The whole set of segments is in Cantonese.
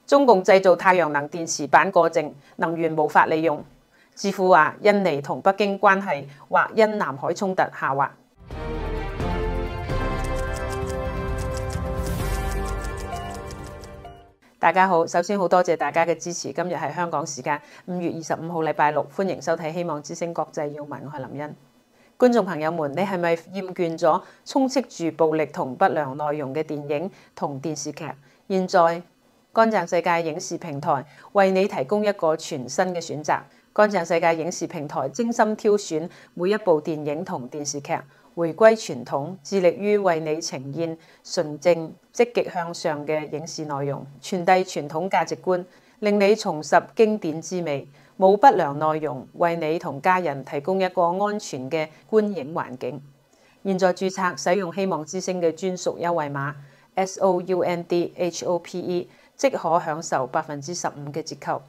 中共製造太陽能電池板過剩，能源無法利用。智庫話，印尼同北京關係或因南海衝突下滑。大家好，首先好多謝大家嘅支持。今日係香港時間5月25號禮拜六，歡迎收睇希望之聲國際要聞，我係林茵。觀眾朋友們，你係咪厭倦咗充斥住暴力同不良內容嘅電影同電視劇？現在乾淨世界影視平台為你提供一個全新嘅選擇。乾淨世界影視平台精心挑選每一部電影同電視劇，回歸傳統，致力於為你呈現純正、積極向上嘅影視內容，傳遞傳統價值觀，令你重拾經典之味。冇不良內容，為你同家人提供一個安全嘅觀影環境。現在註冊使用希望之聲嘅專屬優惠碼 SOUNDHOPE， 即可享受15%嘅折扣。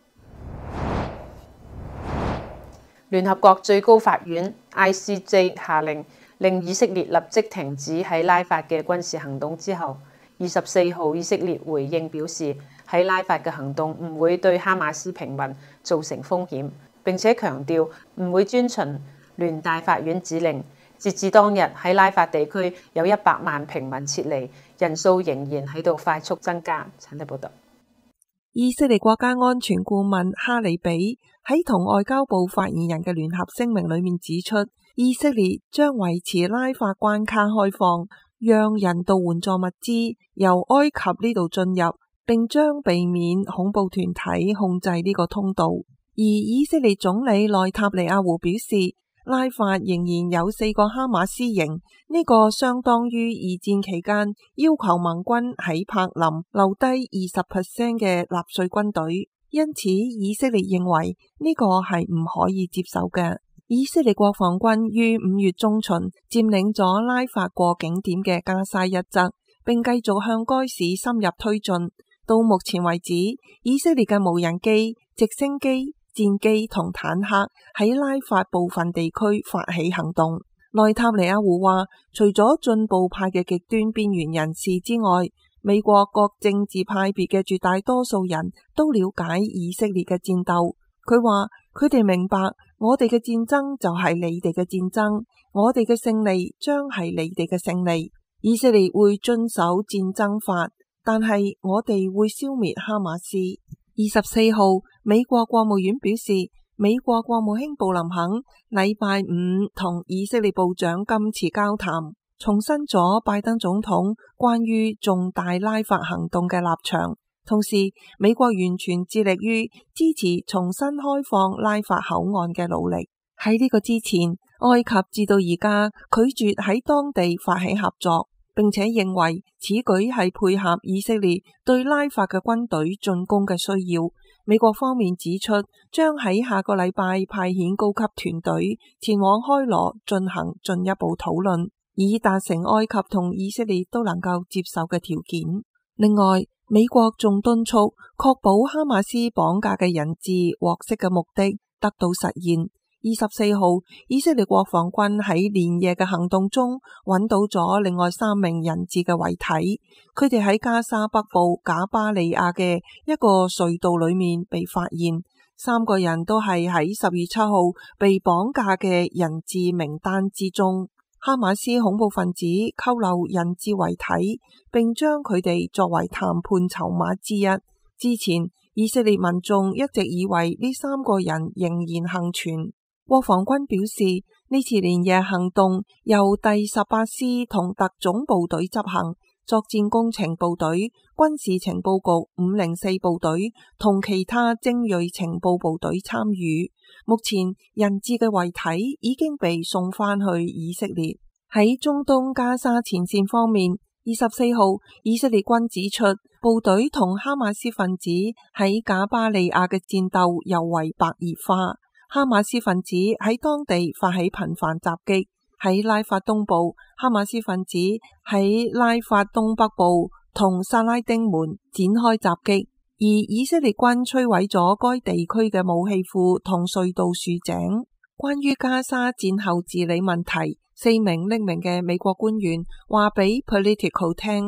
聯合國最高法院 ICJ 下令以色列立即停止喺拉法嘅軍事行動之後，24號以色列回應表示，喺拉法嘅行動唔會對哈馬斯平民造成風險，並且強調唔會遵循聯大法院指令。截至當日，喺拉法地區有100萬平民撤離，人數仍然喺度快速增加。請睇報道。 以色列國家安全顧問哈里比喺同外交部發言人嘅聯合聲明裏面指出，以色列將維持拉法關卡開放，讓人道援助物資由埃及呢度進入，並將避免恐怖團體控制呢個通道。而以色列總理內塔尼亞胡表示，拉法仍然有4個哈馬斯營，呢個相當於二戰期間要求盟軍喺柏林留低20% 嘅納粹軍隊，因此以色列認為呢個係唔可以接受嘅。以色列國防軍於5月中旬佔領咗拉法過境點嘅加沙一側，並繼續向該市深入推進。到目前為止，以色列嘅無人機、直升機、戰機同坦克喺拉法部分地區發起行動。內塔尼亞胡話，除咗進步派嘅極端邊緣人士之外，美國各政治派別嘅絕大多數人都了解以色列嘅戰鬥。佢話佢哋明白，我哋嘅戰爭就係你哋嘅戰爭，我哋嘅勝利將係你哋嘅勝利。以色列會遵守戰爭法，但係我哋會消滅哈馬斯。24號，美國國務院表示，美國國務卿布林肯禮拜五同以色列部長今次交談，重申咗拜登總統關於重大拉法行動嘅立場。同時，美國完全致力於支持重新開放拉法口岸嘅努力。喺呢個之前，埃及至到而家拒絕喺當地發起合作，並且認為此舉係配合以色列對拉法嘅軍隊進攻嘅需要。美國方面指出，將喺下個禮拜派遣高級團隊前往開羅進行進一步討論，以達成埃及同以色列都能夠接受嘅條件。另外，美國仲敦促確保哈馬斯綁架嘅人質獲釋嘅目的得到實現。24號，以色列國防軍喺連夜嘅行動中揾到咗另外3名人質嘅遺體，佢哋喺加沙北部賈巴利亞嘅一個隧道裏面被發現，3個人都係喺10月7號被綁架嘅人質名單之中。哈馬斯恐怖分子扣留人質遺體，並將佢哋作為談判籌碼之一。之前以色列民眾一直以為呢3個人仍然幸存。國防軍表示，呢次連夜行動由第18師同特種部隊執行，作戰工程部隊、軍事情報局504部隊同其他精銳情報部隊參與。目前人質嘅遺體已經被送返去以色列。喺中東加沙前線方面，24號以色列軍指出，部隊同哈馬斯分子喺賈巴利亞嘅戰鬥尤為白熱化。哈馬斯分子喺當地發起頻繁襲擊，喺拉法東部，哈馬斯分子喺拉法東北部同薩拉丁門展開襲擊，而以色列軍摧毀咗該地區嘅武器庫同隧道豎井。關於加沙戰後治理問題，4名匿名嘅美國官員話俾 Politico 聽，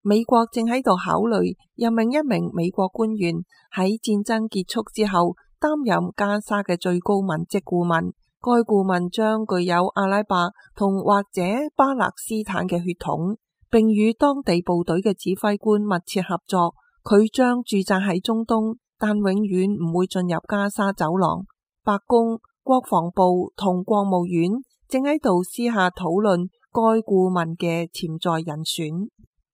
美國正喺度考慮任命一名美國官員喺戰爭結束之後擔任加沙嘅最高文職顧問。該顧問將具有阿拉伯同或者巴勒斯坦嘅血統，並與當地部隊嘅指揮官密切合作。佢將駐紮喺中東，但永遠唔會進入加沙走廊。白宮、國防部同國務院正喺度私下討論該顧問嘅潛在人選。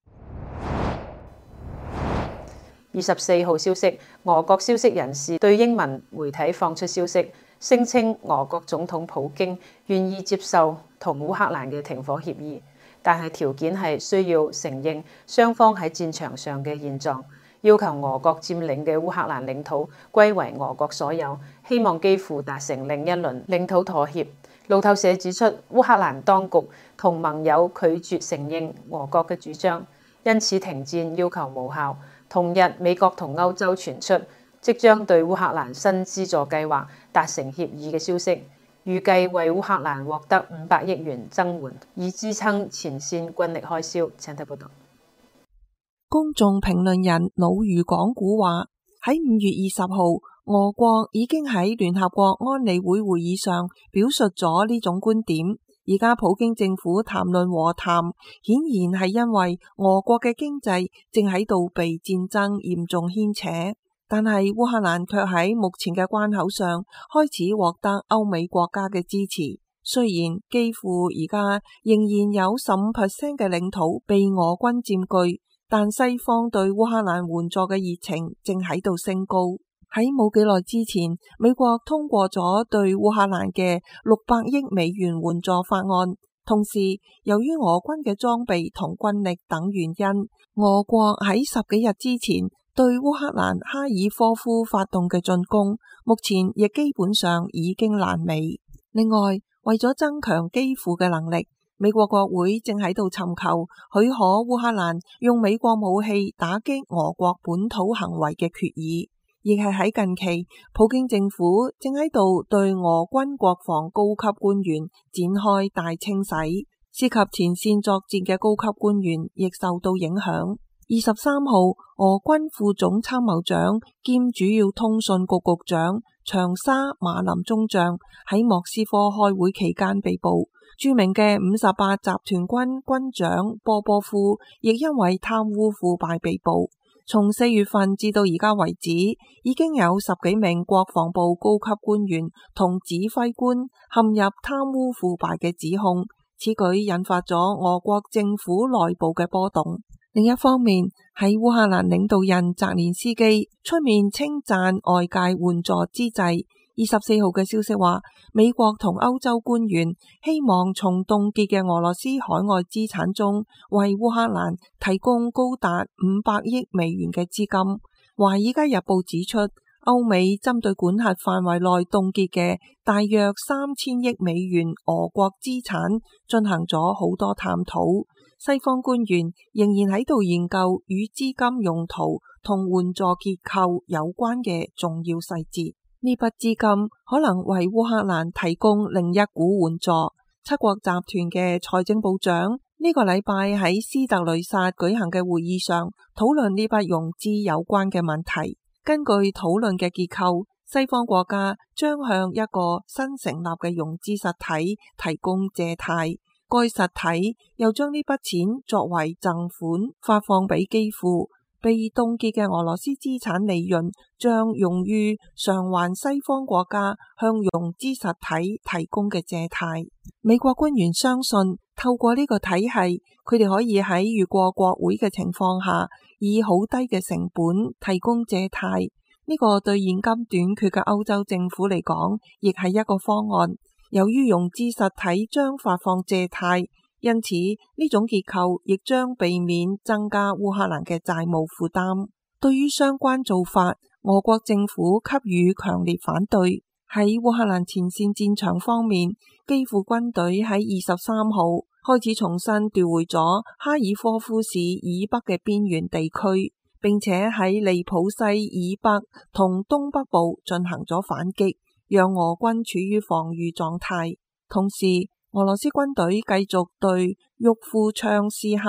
24號消息，俄國消息人士對英文媒體放出消息，聲稱俄國總統普京願意接受同烏克蘭嘅停火協議，但係條件係需要承認雙方喺戰場上嘅現狀，要求俄國佔領嘅烏克蘭領土歸為俄國所有，希望基輔達成另一輪領土妥協。路透社指出，烏克蘭當局同盟友拒絕承認俄國嘅主張，因此停戰要求無效。同日，美國同歐洲傳出即將對烏克蘭新資助計劃達成協議嘅消息，預計為烏克蘭獲得500億元增援，以支撐前線軍力開銷。請睇報道。 公眾評論人老余講古話，喺5月20號，俄國已經喺聯合國安理會會議上表述咗呢種觀點。而家普京政府談論和談，顯然係因為俄國嘅經濟正喺度被戰爭嚴重牽扯。但係烏克蘭卻喺目前嘅關口上開始獲得歐美國家嘅支持。雖然幾乎而家仍然有15% 嘅領土被俄軍佔據，但西方對烏克蘭援助嘅熱情正喺度升高。喺冇幾耐之前，美國通過咗對烏克蘭嘅600億美元援助法案。同時，由於俄軍嘅裝備同軍力等原因，俄國喺10幾日之前對烏克蘭哈爾科夫發動嘅進攻，目前亦基本上已經爛尾。另外，為咗增強基輔嘅能力，美國國會正喺度尋求許可烏克蘭用美國武器打擊俄國本土行為嘅決議。亦係喺近期，普京政府正喺度對俄軍國防高級官員展開大清洗，涉及前線作戰嘅高級官員亦受到影響。23號，俄軍副總參謀長兼主要通訊局局長長沙馬林中將喺莫斯科開會期間被捕。著名嘅58集團軍軍長波波夫亦因為貪污腐敗被捕。從4月份至到而家為止，已經有10幾名國防部高級官員同指揮官陷入貪污腐敗嘅指控。此舉引發咗俄國政府內部嘅波動。另一方面，喺烏克蘭領導人澤連斯基出面稱讚外界援助之際，24號嘅消息話，美國同歐洲官員希望從凍結嘅俄羅斯海外資產中為烏克蘭提供高達500億美元嘅資金。華爾街日報指出，歐美針對管轄範圍內凍結嘅大約3000億美元俄國資產進行咗好多探討。西方官員仍然喺度研究與資金用途同援助結構有關嘅重要細節。呢筆資金可能為烏克蘭提供另一股援助。七國集團嘅財政部長呢個禮拜喺斯特雷薩舉行嘅會議上討論呢筆融資有關嘅問題。根據討論嘅結構，西方國家將向一個新成立嘅融資實體提供借貸，該實體又將呢筆錢作為贈款發放俾基輔。被凍結嘅俄羅斯資產利潤將用於償還西方國家向融資實體提供嘅借貸。美國官員相信，透過呢個體系，佢哋可以喺越過國會嘅情況下，以好低嘅成本提供借貸。呢個對現金短缺嘅歐洲政府嚟講，亦係一個方案。由於融資實體將發放借貸，因此呢種結構亦將避免增加烏克蘭嘅債務負擔。對於相關做法，俄國政府給予強烈反對。喺烏克蘭前線戰場方面，基輔軍隊喺23號開始重新奪回咗哈爾科夫市以北嘅邊緣地區，並且喺利普西以北同東北部進行咗反擊，讓俄軍處於防禦狀態。同時，俄羅斯軍隊繼續對沃庫昌斯克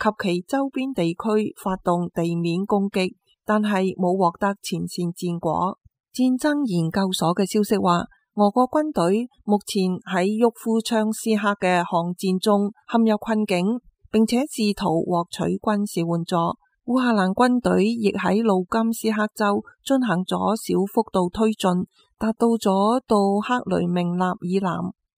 及其周邊地區發動地面攻擊，但係冇獲得前線戰果。戰爭研究所嘅消息話，俄國軍隊目前喺沃夫昌斯克嘅巷戰中陷入困境，並且試圖獲取軍事援助。烏克蘭軍隊亦喺盧甘斯克州進行咗小幅度推進，達到咗到克雷明納以南。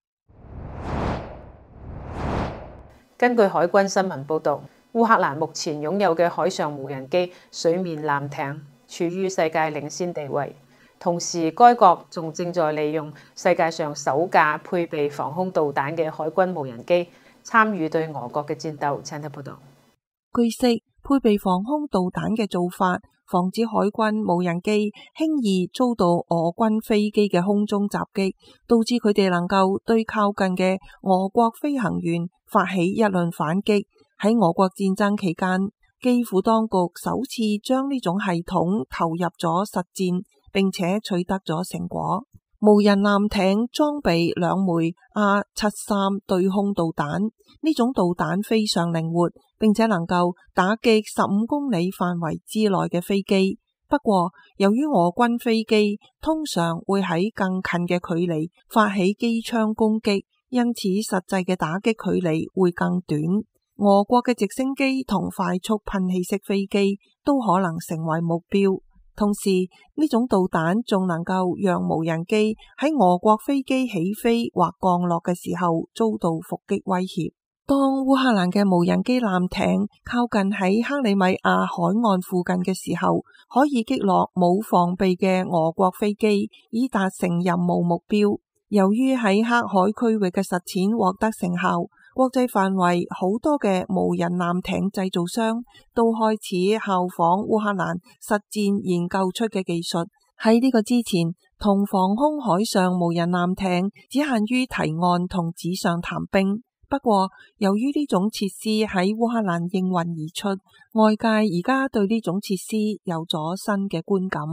根據海軍新聞報導，烏克蘭目前擁有嘅海上無人機、水面艦艇處於世界領先地位。同時，該國仲正在利用世界上首架配備防空導彈嘅海軍無人機參與對俄國嘅戰鬥。請睇報導。 據悉，配備防空導彈嘅做法，防止海軍無人機輕易遭到俄軍飛機嘅空中襲擊，導致佢哋能夠對靠近嘅俄國飛行員發起一輪反擊。喺俄國戰爭期間，基輔當局首次將呢種系統投入咗實戰，並且取得咗成果。無人艦艇裝備2枚A-73對空導彈，呢種導彈非常靈活，並且能夠打擊15公里範圍之內嘅飛機。不過，由於俄軍飛機通常會喺更近嘅距離發起機槍攻擊，因此實際嘅打擊距離會更短。俄國嘅直升機同快速噴氣式飛機都可能成為目標。同時，呢種導彈仲能夠讓無人機喺俄國飛機起飛或降落嘅時候遭到伏擊威脅。當烏克蘭嘅無人機艦艇靠近喺克里米亞海岸附近嘅時候，可以擊落冇防備嘅俄國飛機，以達成任務目標。由於喺黑海區域嘅實踐獲得成效，國際範圍好多嘅無人艦艇製造商都開始效仿烏克蘭實戰研究出嘅技術。喺呢個之前，同防空海上無人艦艇只限於提案同紙上談兵。不過，由於呢種設施喺烏克蘭應運而出，外界而家對呢種設施有咗新嘅觀感。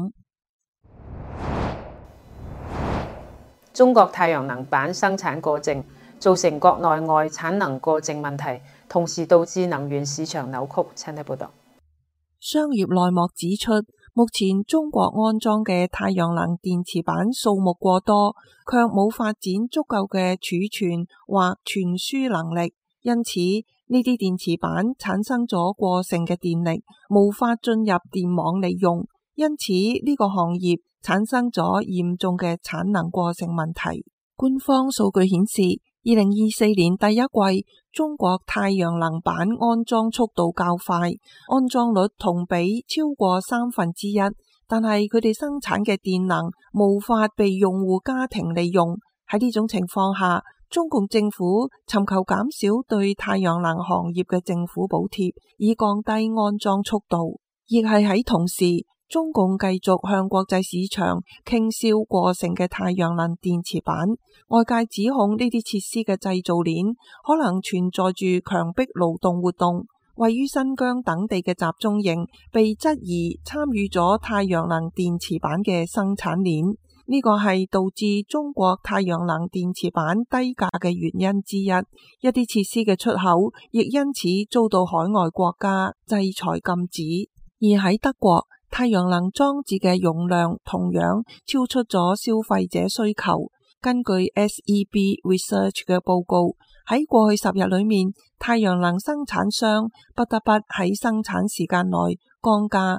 中國太陽能板生產過剩，造成國內外產能過剩問題，同時導致能源市場扭曲。請睇報道。 商業內幕指出，目前中國安裝嘅太陽能電池板數目過多，卻冇發展足夠嘅儲存或傳輸能力，因此呢啲電池板產生咗過剩嘅電力，無法進入電網利用，因此呢個行業產生咗嚴重嘅產能過剩問題。官方數據顯示，2024年第一季，中國太陽能板安裝速度較快，安裝率同比超過1/3，但係佢哋生產嘅電能無法被用戶家庭利用。喺呢種情況下，中共政府尋求減少對太陽能行業嘅政府補貼，以降低安裝速度。亦係喺同時，中共繼續向國際市場傾銷過剩嘅太陽能電池板。外界指控呢啲設施嘅製造鏈可能存在住強迫勞動活動。位於新疆等地嘅集中營被質疑參與咗太陽能電池板嘅生產鏈，呢個係導致中國太陽能電池板低價嘅原因之一。一啲設施嘅出口亦因此遭到海外國家制裁禁止。而喺德國，太陽能裝置嘅容量同樣超出咗消費者需求。根據 SEB Research 嘅報告，喺過去10日裏面，太陽能生產商不得不喺生產時間內降價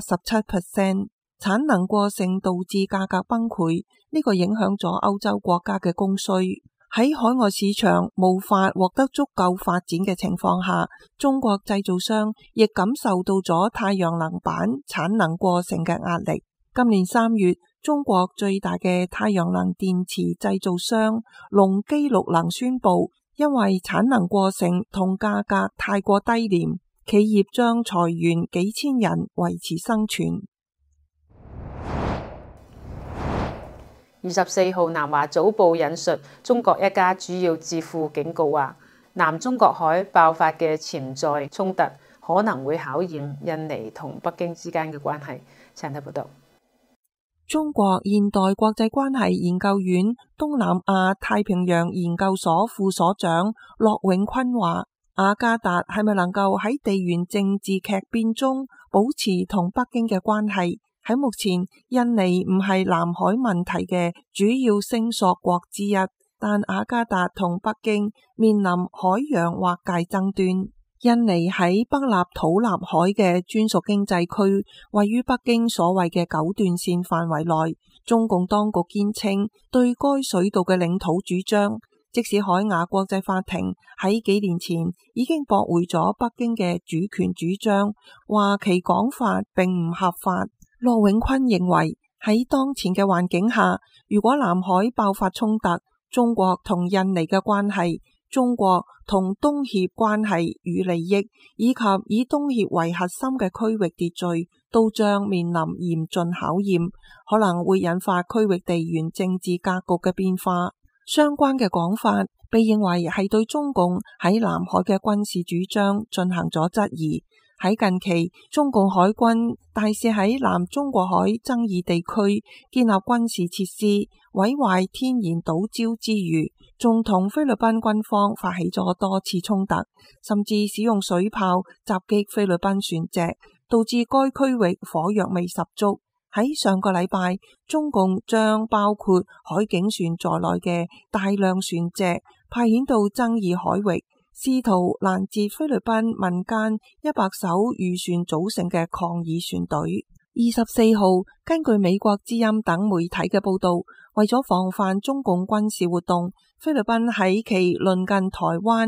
87%，產能過剩導致價格崩潰，呢個影響咗歐洲國家嘅供需。喺海外市場無法獲得足夠發展嘅情況下，中國製造商亦感受到咗太陽能板產能過剩嘅壓力。今年3月，中國最大嘅太陽能電池製造商隆基綠能宣布，因為產能過剩同價格太過低廉，企業將裁員幾千人維持生存。 24號南華早報引述中國一家主要智庫警告話，南中國海爆發嘅潛在衝突可能會考驗印尼同北京之間嘅關係。請睇報道。 中國現代國際關係研究院東南亞太平洋研究所副所長駱永坤話， 雅加達係咪能夠喺地緣政治劇變中保持同北京嘅關係？喺目前，印尼唔係南海問題嘅主要聲索國之一，但雅加達同北京面臨海洋劃界爭端。印尼喺北立土納海嘅專屬經濟區，位於北京所謂嘅九段線範圍內。中共當局堅稱對該水道嘅領土主張，即使海牙國際法庭喺幾年前已經駁回咗北京嘅主權主張，話其講法並唔合法。駱永坤認為喺當前嘅環境下，如果南海爆發衝突，中國同印尼嘅關係、中國同東協關係與利益，以及以東協為核心嘅區域秩序，都將面臨嚴峻考驗，可能會引發區域地緣政治格局嘅變化。相關嘅講法被認為係對中共喺南海嘅軍事主張進行咗質疑。喺近期，中共海軍大肆喺南中國海爭議地區建立軍事設施，毀壞天然島礁之餘，仲同菲律賓軍方發起咗多次衝突，甚至使用水炮襲擊菲律賓船隻，導致該區域火藥味十足。喺上個禮拜，中共將包括海警船在內嘅大量船隻派遣到爭議海域，試圖攔截菲律賓民間100艘漁船組成嘅抗議船隊。24號，根據美國之音等媒體嘅報道，為咗防範中共軍事活動，菲律賓喺其鄰近台灣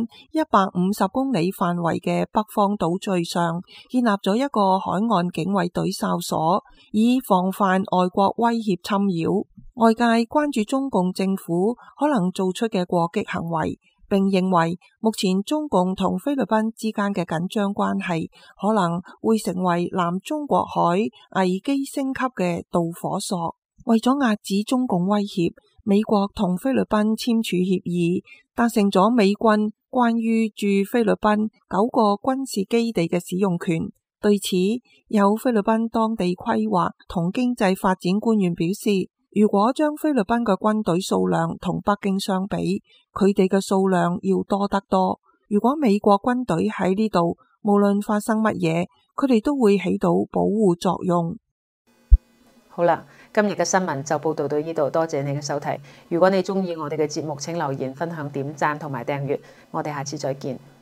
150公里範圍嘅北方島嶼上建立咗一個海岸警衛隊哨所，以防範外國威脅侵擾。外界關注中共政府可能做出嘅過激行為，並認為目前中共同菲律賓之間嘅緊張關係可能會成為南中國海危機升級嘅導火索。為咗遏止中共威脅，美國同菲律賓簽署協議，達成咗美軍關於駐菲律賓9個軍事基地嘅使用權。對此，有菲律賓當地規劃同經濟發展官員表示，如果將菲律賓嘅軍隊數量同北京相比，佢哋嘅數量要多得多。如果美國軍隊喺呢度，無論發生乜嘢，佢哋都會起到保護作用。 好啦，今日嘅新聞就報道到呢度，多謝你嘅收睇。如果你鍾意我哋嘅節目，請留言、分享、點讚同埋訂閱。我哋下次再見。